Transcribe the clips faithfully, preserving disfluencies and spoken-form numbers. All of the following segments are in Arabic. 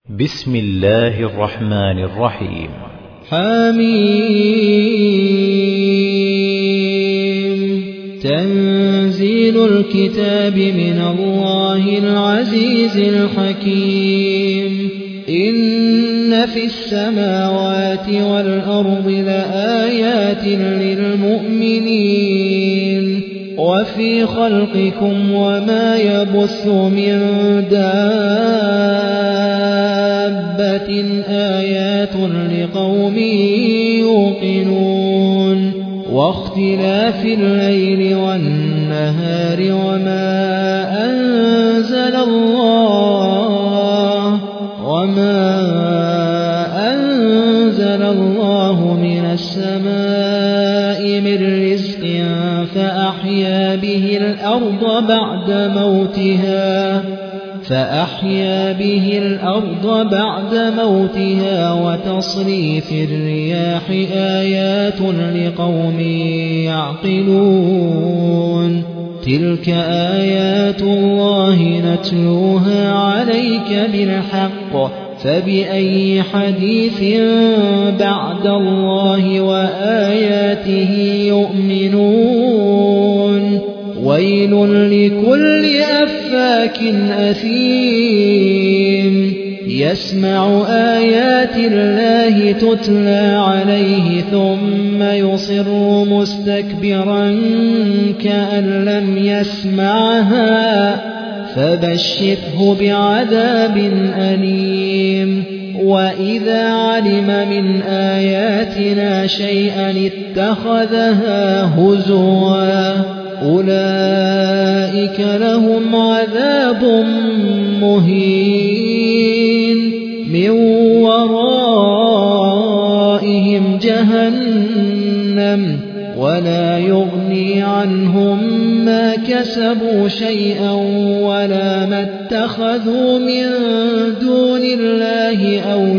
بسم الله الرحمن الرحيم. حميم. تنزيل الكتاب من الله العزيز الحكيم. إن في السماوات والأرض لآيات للمؤمنين وفي خلقكم وما يبث من دابة آيات لقوم يوقنون واختلاف الليل والنهار وما أنزل الله وما أنزل الله من السماء من رزق فأحيا به الأرض بعد موتها فأحيا به الأرض بعد موتها وتصريف الرياح آيات لقوم يعقلون. تلك آيات الله نتلوها عليك بالحق فبأي حديث بعد الله وآياته يؤمنون. ويل لكل أفاك أثيم يسمع آيات الله تتلى عليه ثم يصر مستكبرا كأن لم يسمعها فبشره بعذاب أليم. وإذا علم من آياتنا شيئا اتخذها هزوا أولئك لهم عذاب مهين من ورائهم جهنم ولا يغني عنهم ما كسبوا شيئا ولا ما اتخذوا من دون الله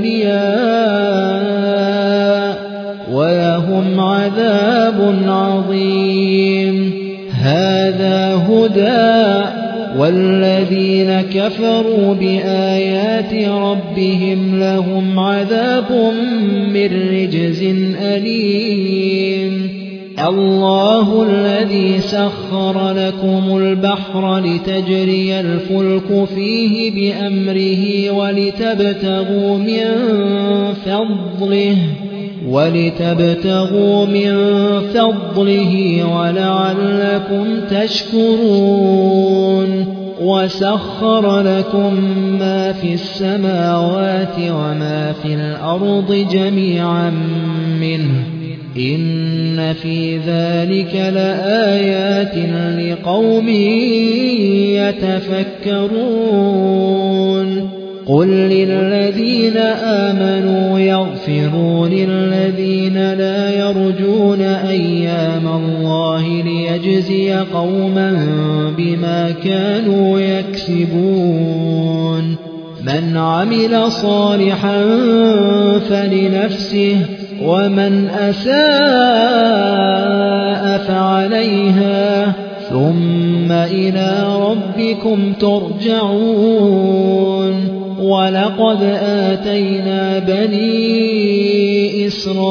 أولياء ولهم عذاب عظيم. هذا هدى والذين كفروا بآيات ربهم لهم عذاب من رجز أليم. الله الذي سخر لكم البحر لتجري الفلك فيه بأمره ولتبتغوا من فضله ولتبتغوا من فضله ولعلكم تشكرون. وسخر لكم ما في السماوات وما في الأرض جميعا منه إن في ذلك لآيات لقوم يتفكرون. قل للذين آمنوا يغفروا للذين لا يرجون أيام الله ليجزي قوما بما كانوا يكسبون. من عمل صالحا فلنفسه ومن أساء فعليها ثم إلى ربكم ترجعون. ولقد آتينا بني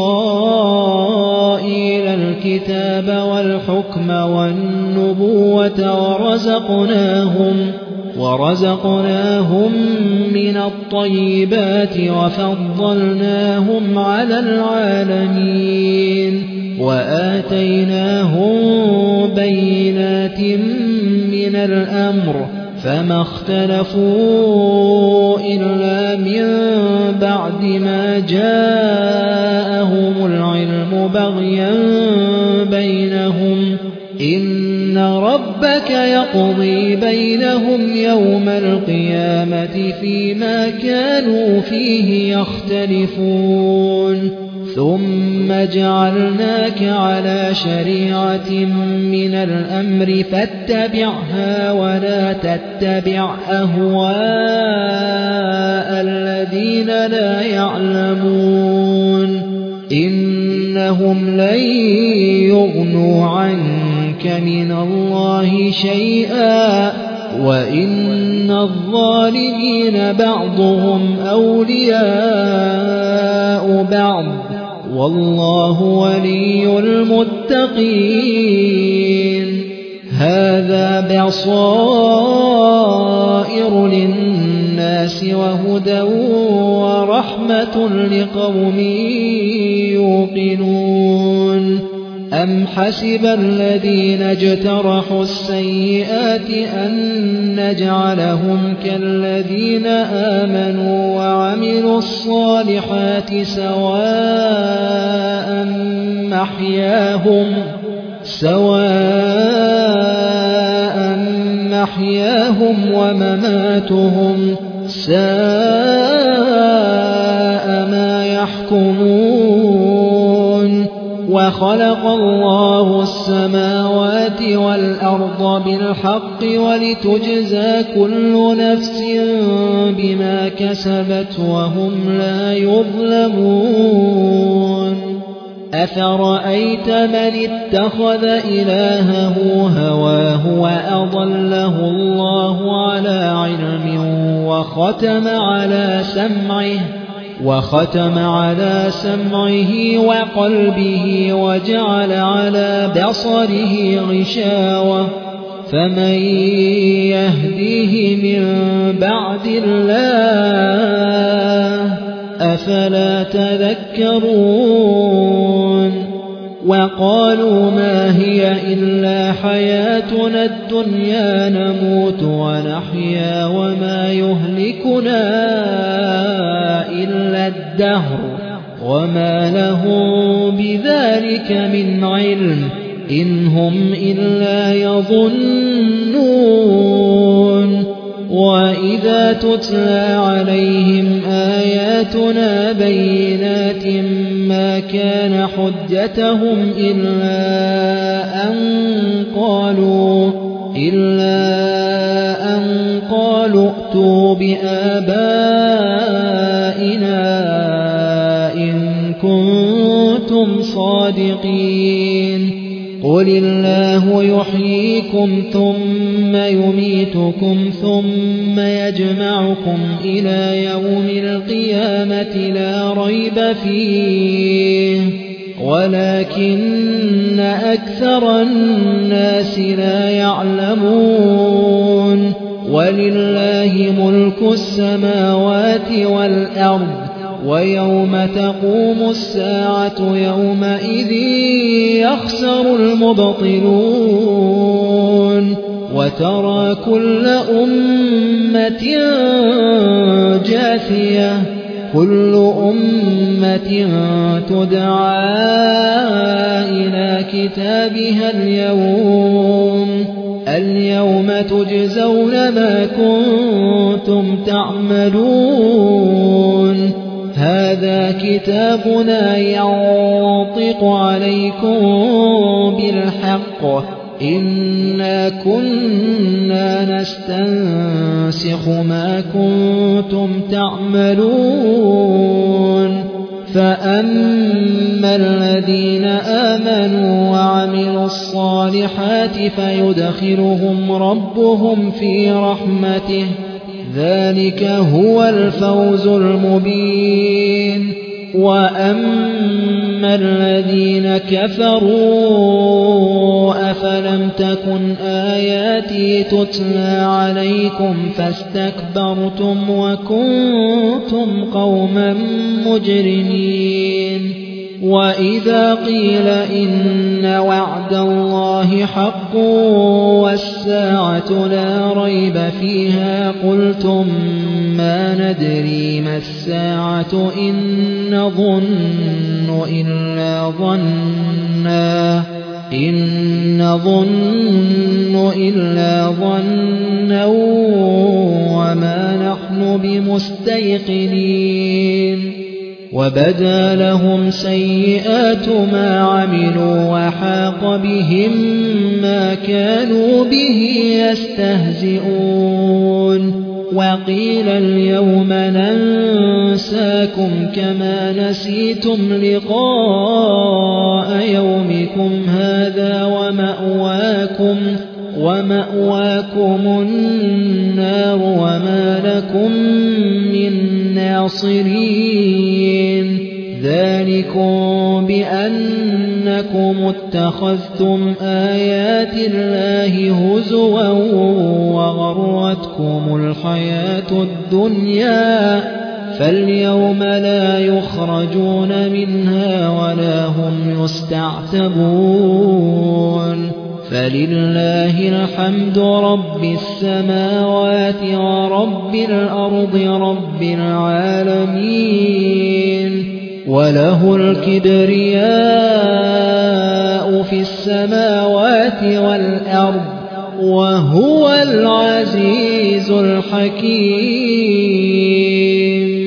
إسرائيل الكتاب والحكم والنبوة ورزقناهم ورزقناهم من الطيبات وفضلناهم على العالمين وآتيناهم بينات من الأمر فما اختلفوا إلا من بعد ما جاءهم العلم بغيا بينهم. إن ربك يقضي بينهم يوم القيامة فيما كانوا فيه يختلفون. ثم جعلناك على شريعة من الأمر فاتبعها ولا تتبع أهواء الذين لا يعلمون. إنهم لن يغنوا عنك من الله شيئا وإن الظالمين بعضهم أولياء بعض والله ولي المتقين هذا بصائر للناس وهدى ورحمة لقوم يوقنون أم حسب الذين اجترحوا السيئات أن نجعلهم كالذين آمنوا وعملوا الصالحات سواء محياهم سواء محياهم ومماتهم ساء ما يحكمون وخلق الله السماوات والأرض بالحق ولتجزى كل نفس بما كسبت وهم لا يظلمون أفرأيت من اتخذ إلهه هواه وأضله الله على علم وختم على سمعه وختم على سمعه وقلبه وجعل على بصره غشاوة فمن يهديه من بعد الله أفلا تذكرون وقالوا ما هي إلا حياتنا الدنيا نموت ونحيا وما يهلكنا إلا الدهر وما لهم بذلك من علم إن هم إلا يظنون وإذا تتلى عليهم آياتنا بينات ما كان حجتهم إلا أن قالوا إلا أن قالوا ائتوا بآبائنا إن كنتم صادقين قل الله يحييكم ثم يميتكم ثم يجمعكم إلى يوم القيامة لا ريب فيه ولكن أكثر الناس لا يعلمون ولله ملك السماوات والأرض ويوم تقوم الساعة يومئذ يخسر المبطلون وترى كل أمة جاثية كل أمة تدعى إلى كتابها اليوم اليوم تجزون ما كنتم تعملون هذا كتابنا ينطق عليكم بالحق إنا كنا نستنسخ ما كنتم تعملون فأما الذين آمنوا وعملوا الصالحات فيدخلهم ربهم في رحمته ذلك هو الفوز المبين وأما الذين كفروا أفلم تكن آياتي تتلى عليكم فاستكبرتم وكنتم قوما مجرمين وإذا قيل إن وعد الله حق والساعة لا ريب فيها قلتم ما ندري ما الساعة إن نظن إلا ظنا إن نظن إلا ظنا وما نحن بمستيقنين وبدا لهم سيئات ما عملوا وحاق بهم ما كانوا به يستهزئون وقيل اليوم ننساكم كما نسيتم لقاء يومكم هذا ومأواكم ومأواكم النار وما لكم من ناصرين ذلكم بأنكم اتخذتم آيات الله هزوا وغرتكم الحياة الدنيا فاليوم لا يخرجون منها ولا هم يستعتبون فلله الحمد رب السماوات ورب الأرض رب العالمين وله الكبرياء في السماوات والأرض وهو العزيز الحكيم.